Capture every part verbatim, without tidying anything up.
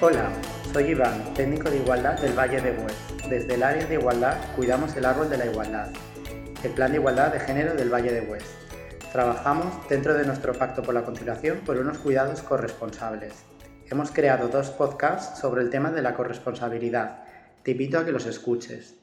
Hola, soy Iván, técnico de igualdad del Valle de Hues. Desde el área de igualdad cuidamos el árbol de la igualdad, el plan de igualdad de género del Valle de Hues. Trabajamos dentro de nuestro pacto por la conciliación por unos cuidados corresponsables. Hemos creado dos podcasts sobre el tema de la corresponsabilidad. Te invito a que los escuches.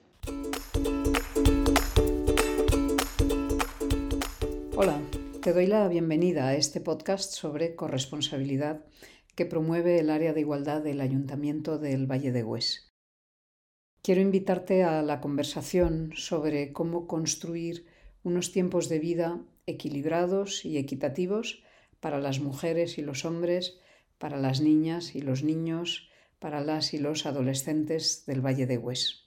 Hola, te doy la bienvenida a este podcast sobre corresponsabilidad que promueve el área de igualdad del Ayuntamiento del Valle de Hues. Quiero invitarte a la conversación sobre cómo construir unos tiempos de vida equilibrados y equitativos para las mujeres y los hombres, para las niñas y los niños, para las y los adolescentes del Valle de Hues.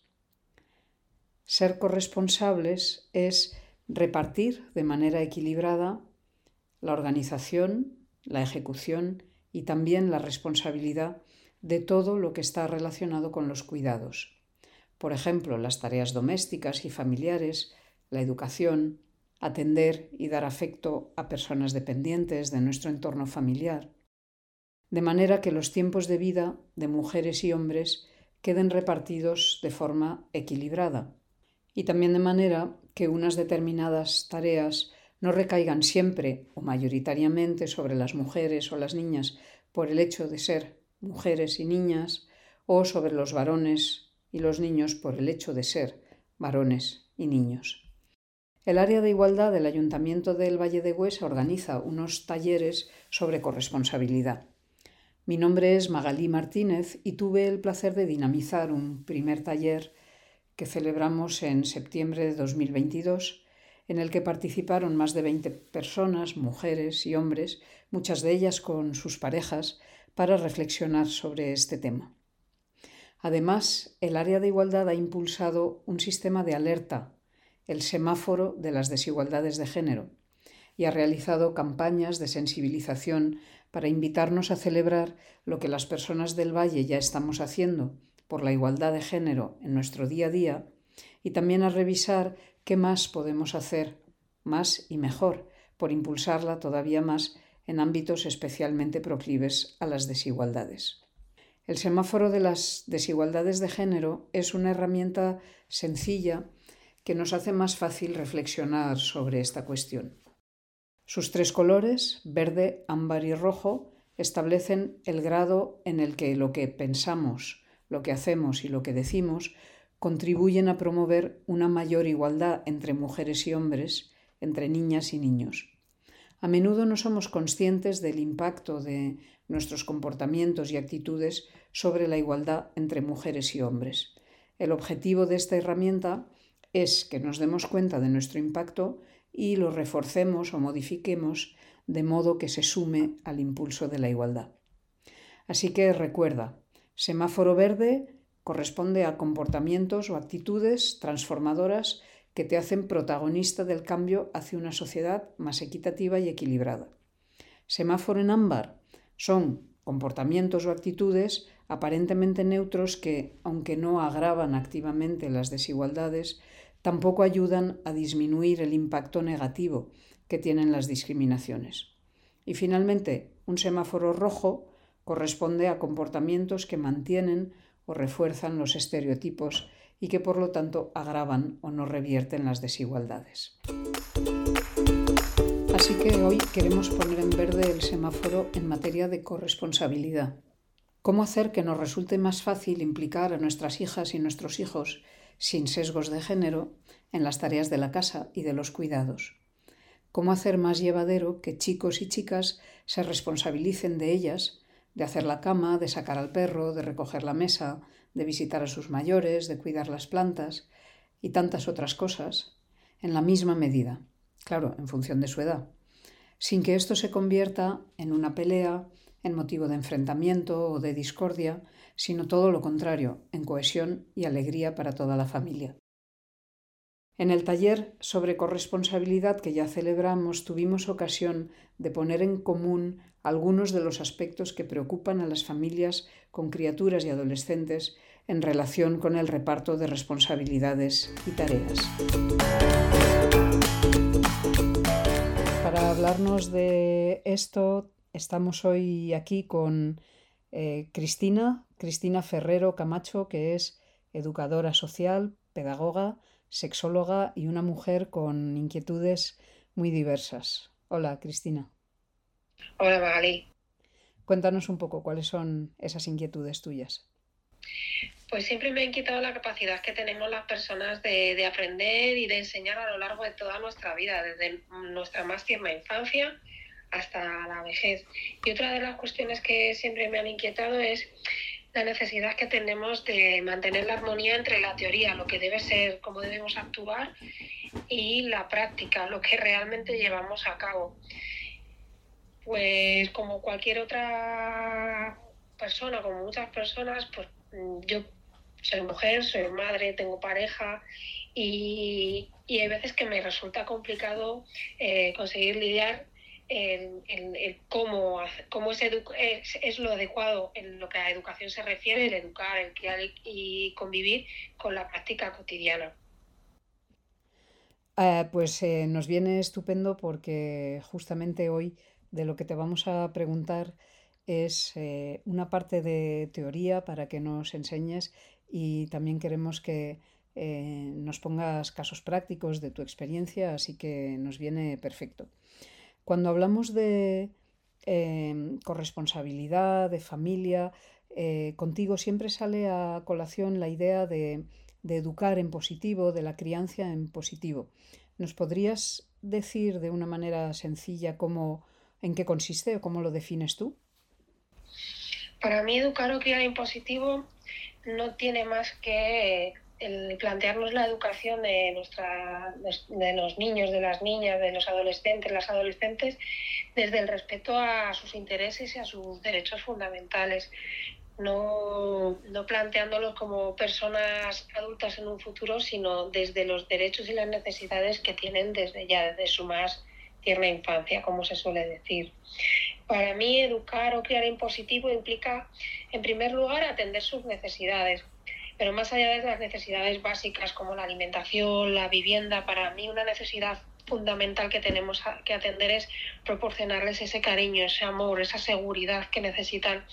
Ser corresponsables es repartir de manera equilibrada la organización, la ejecución y también la responsabilidad de todo lo que está relacionado con los cuidados. Por ejemplo, las tareas domésticas y familiares, la educación, atender y dar afecto a personas dependientes de nuestro entorno familiar, de manera que los tiempos de vida de mujeres y hombres queden repartidos de forma equilibrada y también de manera que unas determinadas tareas no recaigan siempre o mayoritariamente sobre las mujeres o las niñas por el hecho de ser mujeres y niñas, o sobre los varones y los niños por el hecho de ser varones y niños. El área de igualdad del Ayuntamiento del Valle de Hues organiza unos talleres sobre corresponsabilidad. Mi nombre es Magalí Martínez y tuve el placer de dinamizar un primer taller que celebramos en septiembre de dos mil veintidós, en el que participaron más de veinte personas, mujeres y hombres, muchas de ellas con sus parejas, para reflexionar sobre este tema. Además, el área de igualdad ha impulsado un sistema de alerta, el semáforo de las desigualdades de género, y ha realizado campañas de sensibilización para invitarnos a celebrar lo que las personas del Valle ya estamos haciendo por la igualdad de género en nuestro día a día, y también a revisar qué más podemos hacer, más y mejor, por impulsarla todavía más en ámbitos especialmente proclives a las desigualdades. El semáforo de las desigualdades de género es una herramienta sencilla que nos hace más fácil reflexionar sobre esta cuestión. Sus tres colores, verde, ámbar y rojo, establecen el grado en el que lo que pensamos, lo que hacemos y lo que decimos contribuyen a promover una mayor igualdad entre mujeres y hombres, entre niñas y niños. A menudo no somos conscientes del impacto de nuestros comportamientos y actitudes sobre la igualdad entre mujeres y hombres. El objetivo de esta herramienta es que nos demos cuenta de nuestro impacto y lo reforcemos o modifiquemos de modo que se sume al impulso de la igualdad. Así que recuerda, semáforo verde corresponde a comportamientos o actitudes transformadoras que te hacen protagonista del cambio hacia una sociedad más equitativa y equilibrada. Semáforo en ámbar son comportamientos o actitudes aparentemente neutros que, aunque no agravan activamente las desigualdades, tampoco ayudan a disminuir el impacto negativo que tienen las discriminaciones. Y finalmente, un semáforo rojo corresponde a comportamientos que mantienen o refuerzan los estereotipos y que por lo tanto agravan o no revierten las desigualdades. Así que hoy queremos poner en verde el semáforo en materia de corresponsabilidad. ¿Cómo hacer que nos resulte más fácil implicar a nuestras hijas y nuestros hijos sin sesgos de género en las tareas de la casa y de los cuidados? ¿Cómo hacer más llevadero que chicos y chicas se responsabilicen de ellas, de hacer la cama, de sacar al perro, de recoger la mesa, de visitar a sus mayores, de cuidar las plantas y tantas otras cosas, en la misma medida, claro, en función de su edad, sin que esto se convierta en una pelea, en motivo de enfrentamiento o de discordia, sino todo lo contrario, en cohesión y alegría para toda la familia. En el taller sobre corresponsabilidad que ya celebramos tuvimos ocasión de poner en común algunos de los aspectos que preocupan a las familias con criaturas y adolescentes en relación con el reparto de responsabilidades y tareas. Para hablarnos de esto, estamos hoy aquí con Eh, Cristina, Cristina Ferrero Camacho, que es educadora social, pedagoga, sexóloga y una mujer con inquietudes muy diversas. Hola, Cristina. Hola, Magali. Cuéntanos un poco cuáles son esas inquietudes tuyas. Pues siempre me ha inquietado la capacidad que tenemos las personas de, de aprender y de enseñar a lo largo de toda nuestra vida, desde nuestra más tierna infancia hasta la vejez. Y otra de las cuestiones que siempre me han inquietado es la necesidad que tenemos de mantener la armonía entre la teoría, lo que debe ser, cómo debemos actuar, y la práctica, lo que realmente llevamos a cabo. Pues como cualquier otra persona, como muchas personas, pues yo soy mujer, soy madre, tengo pareja y, y hay veces que me resulta complicado eh, conseguir lidiar en, en, en cómo, cómo es, edu- es, es lo adecuado en lo que a educación se refiere, el educar, el criar y convivir con la práctica cotidiana. Eh, pues eh, nos viene estupendo porque justamente hoy de lo que te vamos a preguntar es eh, una parte de teoría para que nos enseñes y también queremos que eh, nos pongas casos prácticos de tu experiencia, así que nos viene perfecto. Cuando hablamos de eh, corresponsabilidad, de familia, eh, contigo siempre sale a colación la idea de, de educar en positivo, de la crianza en positivo. ¿Nos podrías decir de una manera sencilla cómo, en qué consiste o cómo lo defines tú? Para mí educar o criar en positivo no tiene más que el plantearnos la educación de, nuestra, de los niños, de las niñas, de los adolescentes, las adolescentes, desde el respeto a sus intereses y a sus derechos fundamentales, no, no planteándolos como personas adultas en un futuro, sino desde los derechos y las necesidades que tienen desde ya, desde su más tierna infancia, como se suele decir. Para mí, educar o criar en positivo implica, en primer lugar, atender sus necesidades, pero más allá de las necesidades básicas como la alimentación, la vivienda, para mí una necesidad fundamental que tenemos que atender es proporcionarles ese cariño, ese amor, esa seguridad que necesitan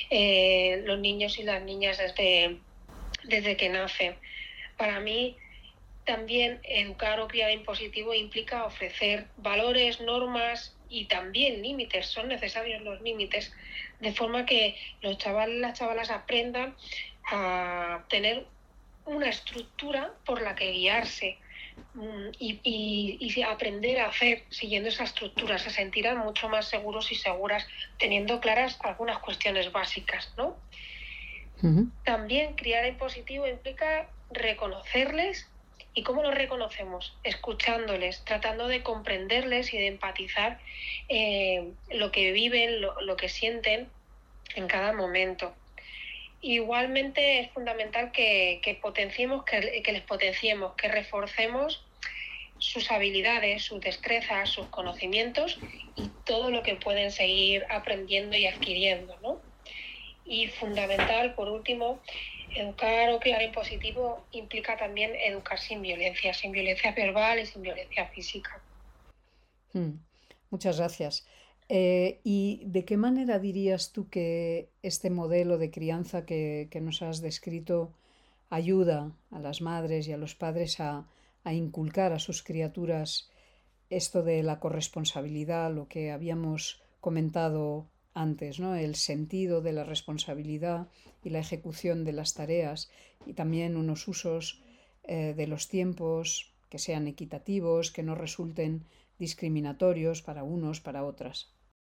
eh, los niños y las niñas desde, desde que nacen. Para mí, también educar o criar en positivo implica ofrecer valores, normas y también límites. Son necesarios los límites, de forma que los chavales y las chavalas aprendan a tener una estructura por la que guiarse y, y, y aprender a hacer siguiendo esa estructura. Se sentirán mucho más seguros y seguras teniendo claras algunas cuestiones básicas, ¿no? Uh-huh. También criar en positivo implica reconocerles. ¿Y cómo los reconocemos? Escuchándoles, tratando de comprenderles y de empatizar eh, lo que viven, lo, lo que sienten en cada momento. Igualmente es fundamental que, que potenciemos, que, que les potenciemos, que reforcemos sus habilidades, sus destrezas, sus conocimientos y todo lo que pueden seguir aprendiendo y adquiriendo, ¿no? Y fundamental, por último, educar o criar en positivo implica también educar sin violencia, sin violencia verbal y sin violencia física. Hmm. Muchas gracias. Eh, ¿Y de qué manera dirías tú que este modelo de crianza que, que nos has descrito ayuda a las madres y a los padres a, a inculcar a sus criaturas esto de la corresponsabilidad, lo que habíamos comentado antes, ¿no? El sentido de la responsabilidad y la ejecución de las tareas y también unos usos eh, de los tiempos que sean equitativos, que no resulten discriminatorios para unos, para otras?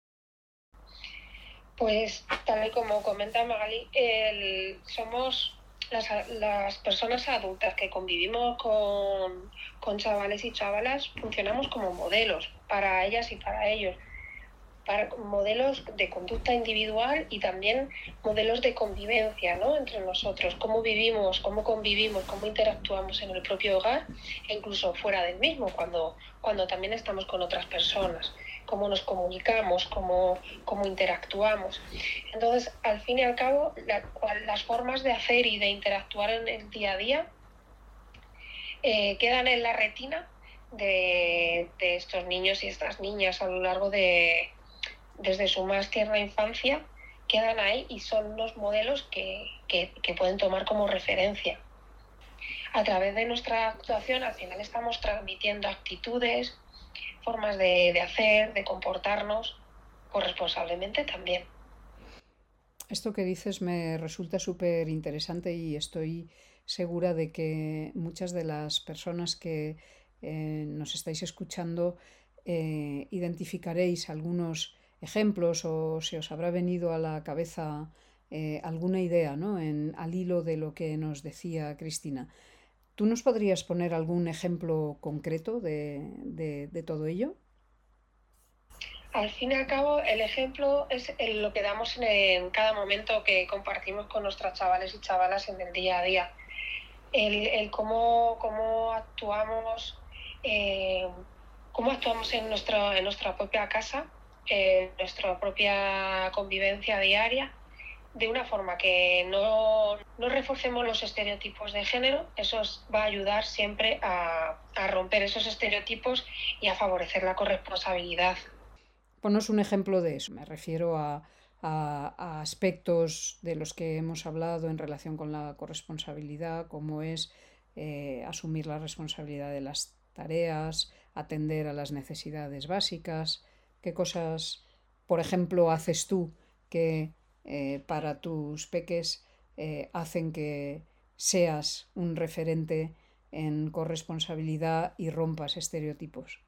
Pues tal y como comenta Magali, el, somos las, las personas adultas que convivimos con, con chavales y chavalas, funcionamos como modelos para ellas y para ellos. Para modelos de conducta individual y también modelos de convivencia, ¿no? Entre nosotros, cómo vivimos, cómo convivimos, cómo interactuamos en el propio hogar e incluso fuera del mismo, cuando, cuando también estamos con otras personas, cómo nos comunicamos, cómo, cómo interactuamos. Entonces, al fin y al cabo, la, las formas de hacer y de interactuar en el día a día eh, quedan en la retina de, de estos niños y estas niñas a lo largo de desde su más tierna infancia quedan ahí y son los modelos que, que, que pueden tomar como referencia. A través de nuestra actuación, al final estamos transmitiendo actitudes, formas de, de hacer, de comportarnos corresponsablemente también. Esto que dices me resulta súper interesante y estoy segura de que muchas de las personas que eh, nos estáis escuchando eh, identificaréis algunos ejemplos o se os habrá venido a la cabeza eh, alguna idea, ¿no? En, al hilo de lo que nos decía Cristina. ¿Tú nos podrías poner algún ejemplo concreto de, de, de todo ello? Al fin y al cabo, el ejemplo es lo que damos en, en cada momento que compartimos con nuestros chavales y chavalas en el día a día. El, el cómo, cómo actuamos, eh, cómo actuamos en, nuestro, en nuestra propia casa, en nuestra propia convivencia diaria, de una forma que no, no reforcemos los estereotipos de género. Eso va a ayudar siempre a, a romper esos estereotipos y a favorecer la corresponsabilidad. Ponos un ejemplo de eso. Me refiero a, a, a aspectos de los que hemos hablado en relación con la corresponsabilidad, como es eh, asumir la responsabilidad de las tareas, atender a las necesidades básicas. ¿Qué cosas, por ejemplo, haces tú que eh, para tus peques eh, hacen que seas un referente en corresponsabilidad y rompas estereotipos?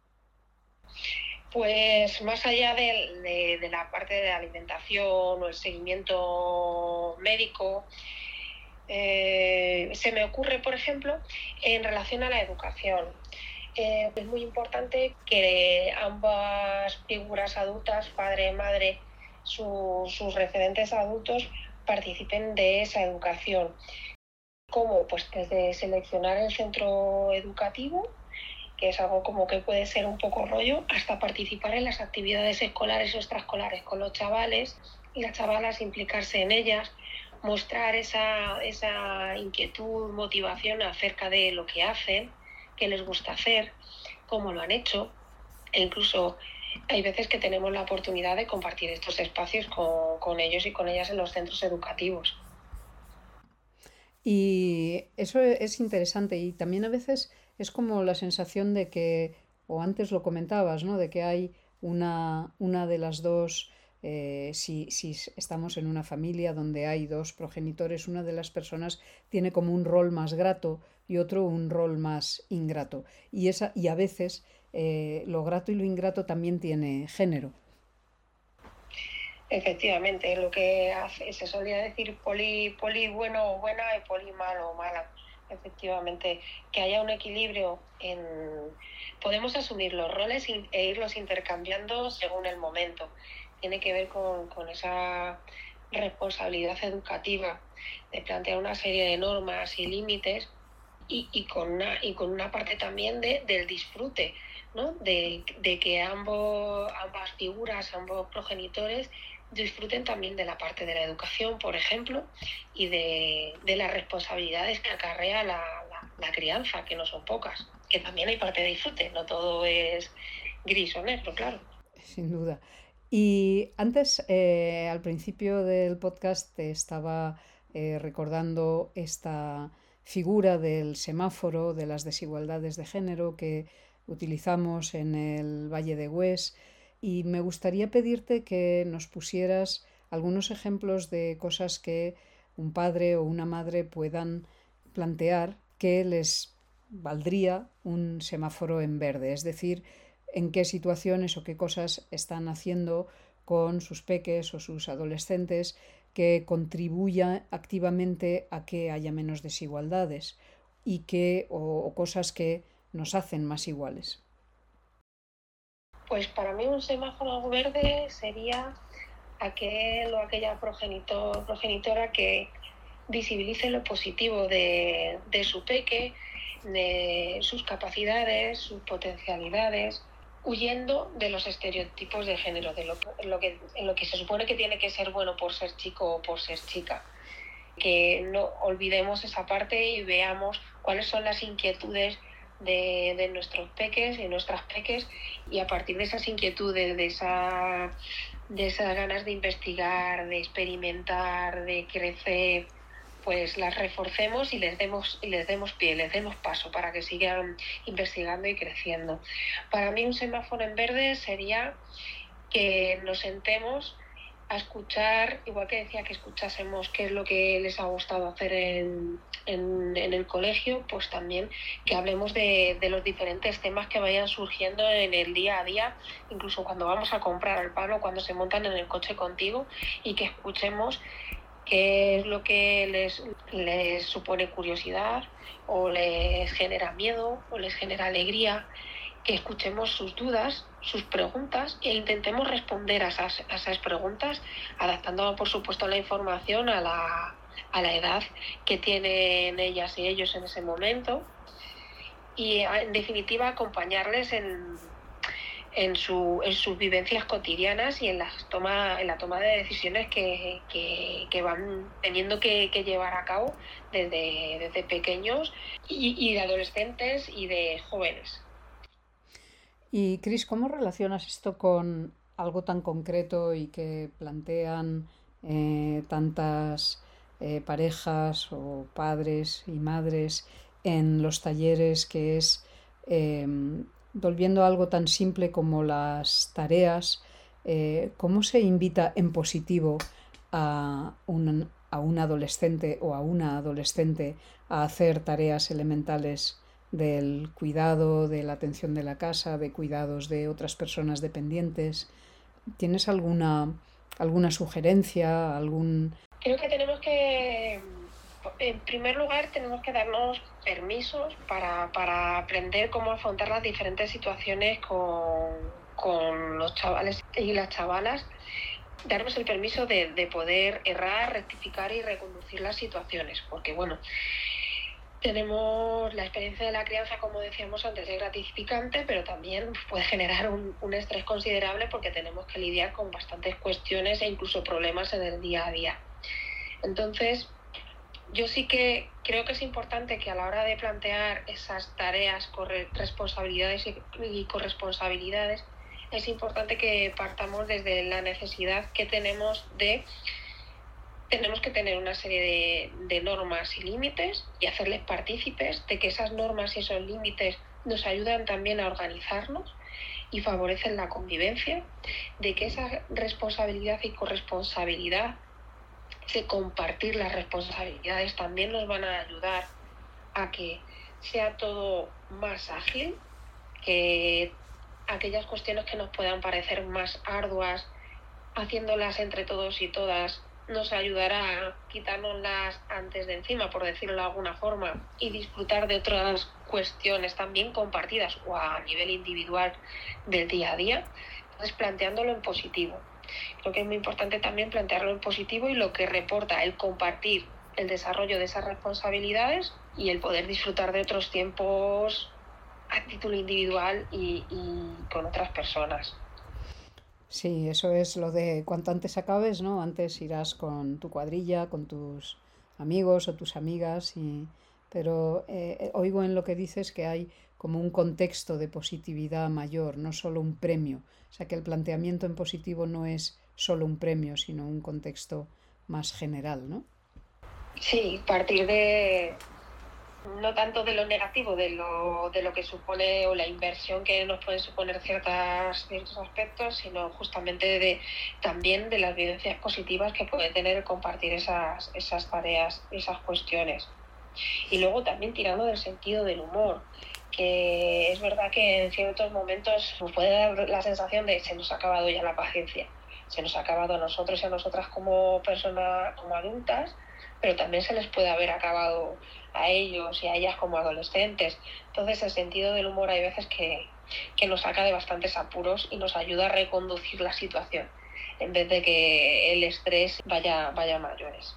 Pues más allá de, de, de la parte de la alimentación o el seguimiento médico, eh, se me ocurre, por ejemplo, en relación a la educación. Eh, es muy importante que ambas figuras adultas, padre y madre, su, sus referentes adultos, participen de esa educación. ¿Cómo? Pues desde seleccionar el centro educativo, que es algo como que puede ser un poco rollo, hasta participar en las actividades escolares o extraescolares con los chavales y las chavalas, implicarse en ellas, mostrar esa, esa inquietud, motivación acerca de lo que hacen, qué les gusta hacer, cómo lo han hecho. E incluso hay veces que tenemos la oportunidad de compartir estos espacios con, con ellos y con ellas en los centros educativos. Y eso es interesante y también a veces es como la sensación de que, o antes lo comentabas, ¿no? De que hay una, una de las dos, eh, si, si estamos en una familia donde hay dos progenitores, una de las personas tiene como un rol más grato y otro un rol más ingrato. Y, esa, y a veces eh, lo grato y lo ingrato también tiene género. Efectivamente, lo que hace, se solía decir poli, poli bueno o buena y poli malo o mala. Efectivamente, que haya un equilibrio en... Podemos asumir los roles e irlos intercambiando según el momento. Tiene que ver con, con esa responsabilidad educativa de plantear una serie de normas y límites y, y, con, una, y con una parte también de, del disfrute, ¿no? De, de que ambos, ambas figuras, ambos progenitores disfruten también de la parte de la educación, por ejemplo, y de, de las responsabilidades que acarrea la, la, la crianza, que no son pocas, que también hay parte de disfrute, no todo es gris o negro, claro. Sin duda. Y antes, eh, al principio del podcast, te estaba eh, recordando esta figura del semáforo de las desigualdades de género que utilizamos en el Valle de Hues. Y me gustaría pedirte que nos pusieras algunos ejemplos de cosas que un padre o una madre puedan plantear que les valdría un semáforo en verde, es decir, en qué situaciones o qué cosas están haciendo con sus peques o sus adolescentes que contribuya activamente a que haya menos desigualdades y que, o, o cosas que nos hacen más iguales. Pues para mí un semáforo verde sería aquel o aquella progenitor, progenitora que visibilice lo positivo de, de su peque, de sus capacidades, sus potencialidades, huyendo de los estereotipos de género, de lo, lo que, en lo que se supone que tiene que ser bueno por ser chico o por ser chica. Que no olvidemos esa parte y veamos cuáles son las inquietudes de, de nuestros peques y nuestras peques, y a partir de esas inquietudes, de esa, de esas ganas de investigar, de experimentar, de crecer, pues las reforcemos y les demos y les demos pie, les demos paso para que sigan investigando y creciendo. Para mí un semáforo en verde sería que nos sentemos a escuchar, igual que decía que escuchásemos qué es lo que les ha gustado hacer en, en, en el colegio, pues también que hablemos de, de los diferentes temas que vayan surgiendo en el día a día, incluso cuando vamos a comprar el pan o cuando se montan en el coche contigo, y que escuchemos qué es lo que les, les supone curiosidad o les genera miedo o les genera alegría, que escuchemos sus dudas, sus preguntas e intentemos responder a esas, a esas preguntas, adaptando por supuesto la información a la, a la edad que tienen ellas y ellos en ese momento, y en definitiva acompañarles en En, su, en sus vivencias cotidianas y en, las toma, en la toma de decisiones que, que, que van teniendo que, que llevar a cabo desde, desde pequeños y, y de adolescentes y de jóvenes. Y Cris, ¿cómo relacionas esto con algo tan concreto y que plantean eh, tantas eh, parejas o padres y madres en los talleres, que es eh, volviendo a algo tan simple como las tareas, eh, cómo se invita en positivo a un, a un adolescente o a una adolescente a hacer tareas elementales del cuidado, de la atención de la casa, de cuidados de otras personas dependientes? ¿Tienes alguna, alguna sugerencia, algún...? Creo que tenemos que, en primer lugar, tenemos que darnos permisos para, para aprender cómo afrontar las diferentes situaciones con, con los chavales y las chavalas. Darnos el permiso de, de poder errar, rectificar y reconducir las situaciones, porque bueno, tenemos la experiencia de la crianza, como decíamos antes, es gratificante, pero también puede generar un, un estrés considerable porque tenemos que lidiar con bastantes cuestiones e incluso problemas en el día a día. Entonces, yo sí que creo que es importante que a la hora de plantear esas tareas, responsabilidades y, y corresponsabilidades, es importante que partamos desde la necesidad que tenemos de tenemos que tener una serie de, de normas y límites y hacerles partícipes de que esas normas y esos límites nos ayudan también a organizarnos y favorecen la convivencia, de que esa responsabilidad y corresponsabilidad, de compartir las responsabilidades, también nos van a ayudar a que sea todo más ágil, que aquellas cuestiones que nos puedan parecer más arduas, haciéndolas entre todos y todas, nos ayudará a quitárnoslas antes de encima, por decirlo de alguna forma, y disfrutar de otras cuestiones también compartidas o a nivel individual del día a día. Entonces, planteándolo en positivo. Creo que es muy importante también plantearlo en positivo y lo que reporta el compartir el desarrollo de esas responsabilidades y el poder disfrutar de otros tiempos a título individual y, y con otras personas. Sí, eso es lo de cuanto antes acabes, ¿no? Antes irás con tu cuadrilla, con tus amigos o tus amigas, y... pero eh, oigo en lo que dices que hay como un contexto de positividad mayor, no solo un premio. O sea, que el planteamiento en positivo no es solo un premio, sino un contexto más general, ¿no? Sí, partir de... no tanto de lo negativo, de lo, de lo que supone o la inversión que nos pueden suponer ciertas, ciertos aspectos, sino justamente de, también de las vivencias positivas que puede tener el compartir esas, esas tareas, esas cuestiones. Y luego también tirando del sentido del humor, que es verdad que en ciertos momentos nos puede dar la sensación de se nos ha acabado ya la paciencia, se nos ha acabado a nosotros y a nosotras como personas, como adultas, pero también se les puede haber acabado a ellos y a ellas como adolescentes. Entonces el sentido del humor hay veces que, que nos saca de bastantes apuros y nos ayuda a reconducir la situación en vez de que el estrés vaya, vaya a mayores.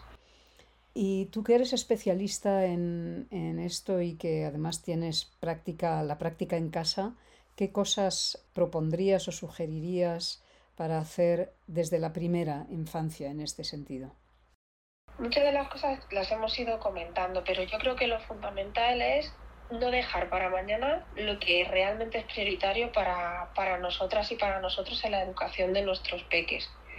Y tú que eres especialista en, en esto y que además tienes práctica, la práctica en casa, ¿qué cosas propondrías o sugerirías para hacer desde la primera infancia en este sentido? Muchas de las cosas las hemos ido comentando, pero yo creo que lo fundamental es no dejar para mañana lo que realmente es prioritario para, para nosotras y para nosotros en la educación de nuestros peques.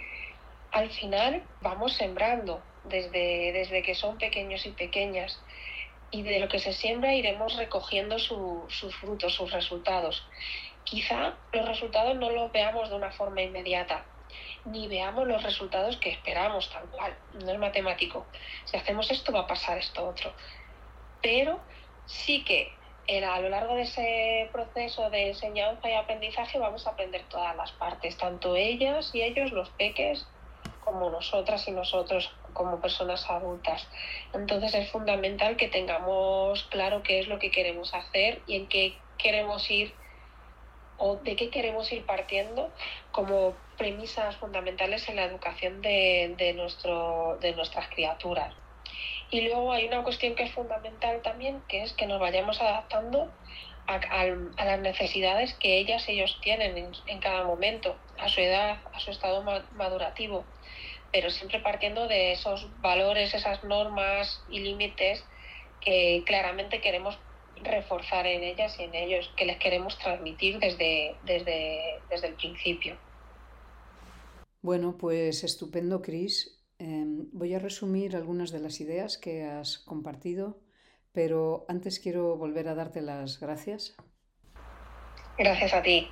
al final vamos sembrando desde, desde que son pequeños y pequeñas, y de lo que se siembra iremos recogiendo su, sus frutos, sus resultados. Quizá los resultados no los veamos de una forma inmediata, ni veamos los resultados que esperamos tal cual, no es matemático. Si hacemos esto va a pasar esto otro. Pero sí que a lo largo de ese proceso de enseñanza y aprendizaje vamos a aprender todas las partes, tanto ellas y ellos, los peques, como nosotras y nosotros como personas adultas. Entonces es fundamental que tengamos claro qué es lo que queremos hacer y en qué queremos ir o de qué queremos ir partiendo como premisas fundamentales en la educación de, de, nuestro, de nuestras criaturas. Y luego hay una cuestión que es fundamental también, que es que nos vayamos adaptando a, a, a las necesidades que ellas y ellos tienen en, en cada momento, a su edad, a su estado madurativo, pero siempre partiendo de esos valores, esas normas y límites que claramente queremos reforzar en ellas y en ellos, que les queremos transmitir desde, desde, desde el principio. Bueno, pues estupendo, Cris. Eh, voy a resumir algunas de las ideas que has compartido, pero antes quiero volver a darte las gracias. Gracias a ti.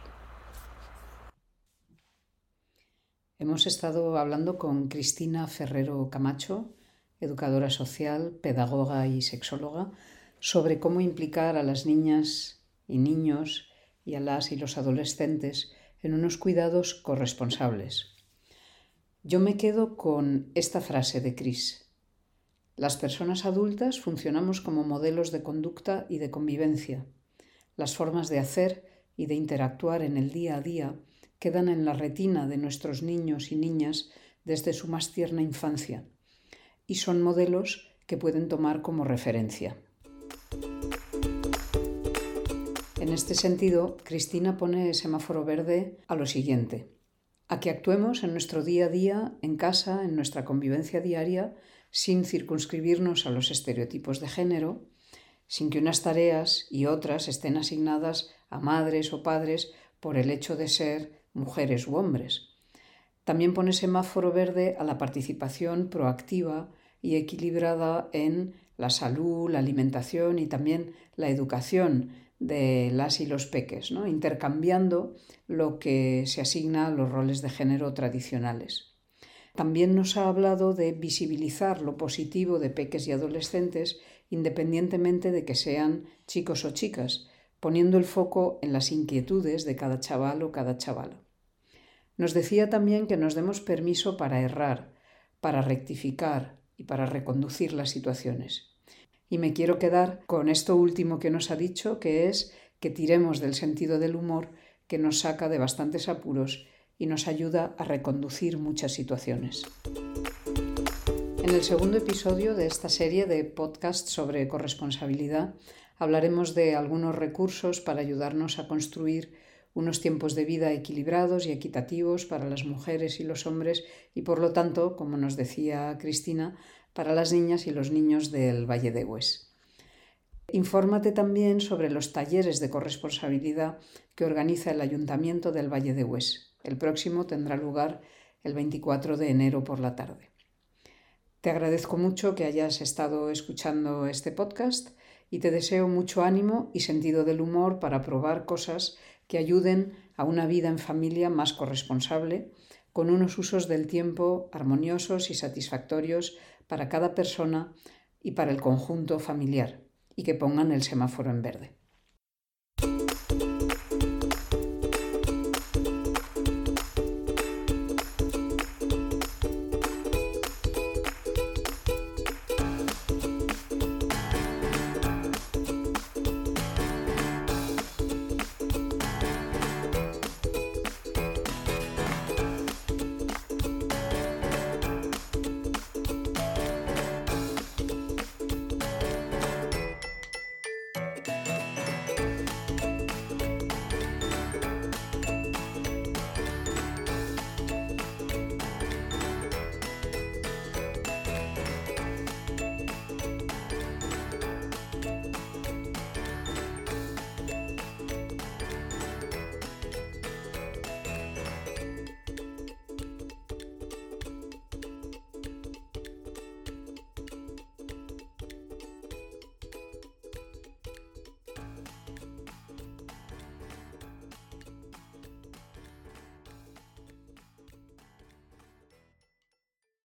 Hemos estado hablando con Cristina Ferrero Camacho, educadora social, pedagoga y sexóloga, sobre cómo implicar a las niñas y niños y a las y los adolescentes en unos cuidados corresponsables. Yo me quedo con esta frase de Cris. Las personas adultas funcionamos como modelos de conducta y de convivencia. Las formas de hacer y de interactuar en el día a día quedan en la retina de nuestros niños y niñas desde su más tierna infancia y son modelos que pueden tomar como referencia. En este sentido, Cristina pone semáforo verde a lo siguiente: a que actuemos en nuestro día a día, en casa, en nuestra convivencia diaria, sin circunscribirnos a los estereotipos de género, sin que unas tareas y otras estén asignadas a madres o padres por el hecho de ser mujeres u hombres. También pone semáforo verde a la participación proactiva y equilibrada en la salud, la alimentación y también la educación de las y los peques, ¿no? Intercambiando lo que se asigna a los roles de género tradicionales. También nos ha hablado de visibilizar lo positivo de peques y adolescentes independientemente de que sean chicos o chicas, poniendo el foco en las inquietudes de cada chaval o cada chavala. Nos decía también que nos demos permiso para errar, para rectificar y para reconducir las situaciones. Y me quiero quedar con esto último que nos ha dicho, que es que tiremos del sentido del humor que nos saca de bastantes apuros y nos ayuda a reconducir muchas situaciones. En el segundo episodio de esta serie de podcasts sobre corresponsabilidad hablaremos de algunos recursos para ayudarnos a construir unos tiempos de vida equilibrados y equitativos para las mujeres y los hombres y, por lo tanto, como nos decía Cristina, para las niñas y los niños del Valle de Hues. Infórmate también sobre los talleres de corresponsabilidad que organiza el Ayuntamiento del Valle de Hues. El próximo tendrá lugar el veinticuatro de enero por la tarde. Te agradezco mucho que hayas estado escuchando este podcast y te deseo mucho ánimo y sentido del humor para probar cosas que ayuden a una vida en familia más corresponsable, con unos usos del tiempo armoniosos y satisfactorios para cada persona y para el conjunto familiar, y que pongan el semáforo en verde.